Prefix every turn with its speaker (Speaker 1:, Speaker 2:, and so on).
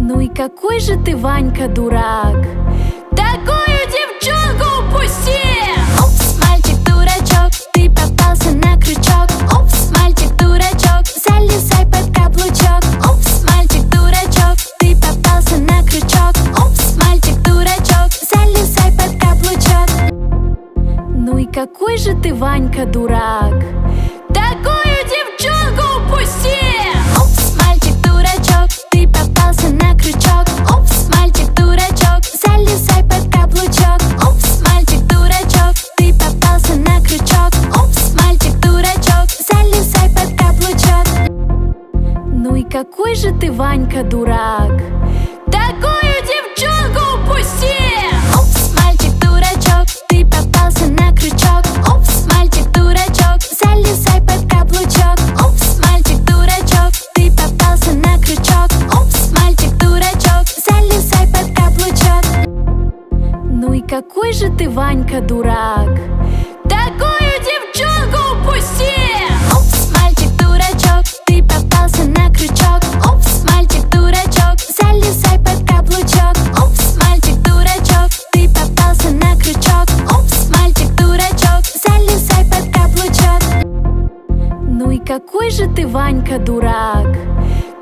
Speaker 1: Ну и какой же ты, Ванька, дурак! Такую девчонку упустил!
Speaker 2: Упс, мальчик-дурачок, ты попался на крючок. Упс, мальчик-дурачок, залезай под каблучок. Упс, мальчик-дурачок, ты попался на крючок. Упс, мальчик-дурачок, залезай под каблучок.
Speaker 1: Ну и какой же ты, Ванька, дурак! Такую девчонку упустил!
Speaker 2: Упс, мальчик-дурачок, ты попался на крючок. Упс, мальчик-дурачок, залезай под каблучок. Упс, мальчик-дурачок, ты попался на крючок. Упс, мальчик-дурачок, залезай под каблучок.
Speaker 1: Ну и какой же ты, Ванька, дурак! Такую девчонку упустил!
Speaker 2: Упс, мальчик-дурачок, ты попался на крючок. Упс, мальчик-дурачок, залезай под каблучок. Упс, мальчик-дурачок, ты попался на крючок. Упс, мальчик-дурачок, залезай под каблучок.
Speaker 1: Ну и какой же ты, Ванька, дурак! Такую девчонку упустил!
Speaker 2: Упс, мальчик-дурачок, ты попался на крючок. Упс, мальчик-дурачок, залезай под каблучок. Упс, мальчик-дурачок, ты попался на крючок. Упс, мальчик-дурачок, залезай под каблучок.
Speaker 1: Ну и какой же ты, Ванька, дурак!